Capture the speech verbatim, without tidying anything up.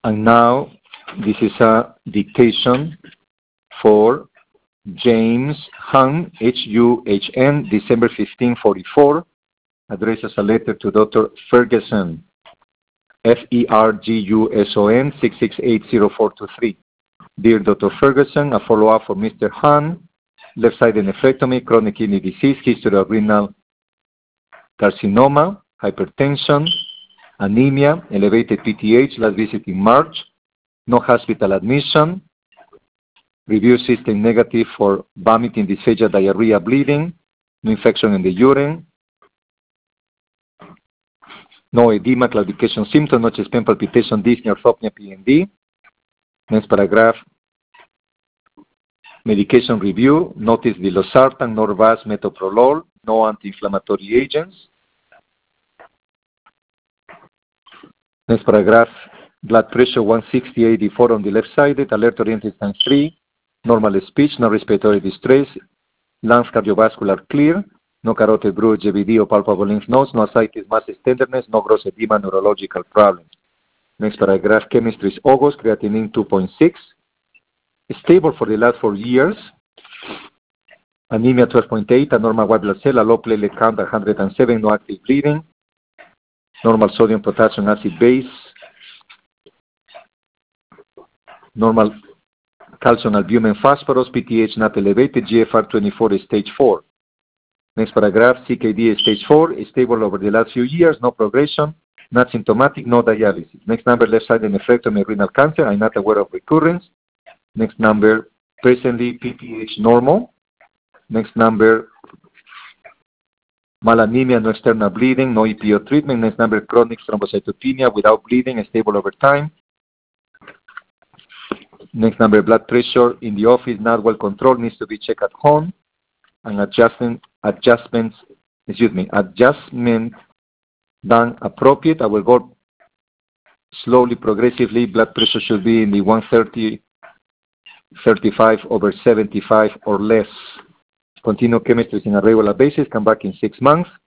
And now, this is a dictation for James Hung, H U H N, December fifteenth, forty-four, addressed as a letter to Doctor Ferguson, F E R G U S O N, six six eight zero four two three. Dear Doctor Ferguson, a follow-up for Mister Han, left-sided nephrectomy, chronic kidney disease, history of renal carcinoma, hypertension, anemia, elevated P T H, last visit in March, no hospital admission, review system negative for vomiting, dysphagia, diarrhea, bleeding, no infection in the urine, no edema, claudication symptom, no chest pain, palpitation, dyspnea, orthopnea, P N D. Next paragraph, medication review, notice the losartan, Norvasc, metoprolol, no anti-inflammatory agents. Next paragraph, blood pressure one sixty eighty-four on the left side, alert oriented times three, normal speech, no respiratory distress, lungs cardiovascular clear, no carotid bruit, G V D or palpable lymph nodes, no ascites, masses, tenderness, no gross edema, neurological problems. Next paragraph, chemistry is August, creatinine two point six, stable for the last four years, anemia twelve point eight, a normal white blood cell, a low platelet count one hundred seven, no active bleeding, normal sodium, potassium, acid, base, normal calcium, albumin, phosphorus, P T H not elevated, G F R twenty-four is stage four. Next paragraph, C K D is stage four, is stable over the last few years, no progression, not symptomatic, no dialysis. Next number, left-sided nephrectomy, renal cancer, I'm not aware of recurrence. Next number, presently P T H normal. Next number, malanemia, no external bleeding, no E P O treatment. Next number, chronic thrombocytopenia without bleeding, stable over time. Next number, blood pressure in the office, not well controlled, needs to be checked at home. And adjustment, adjustments, excuse me, adjustment done appropriate. I will go slowly, progressively. Blood pressure should be in the one thirty, thirty-five over seventy-five or less. Continue chemistry on a regular basis. Come back in six months.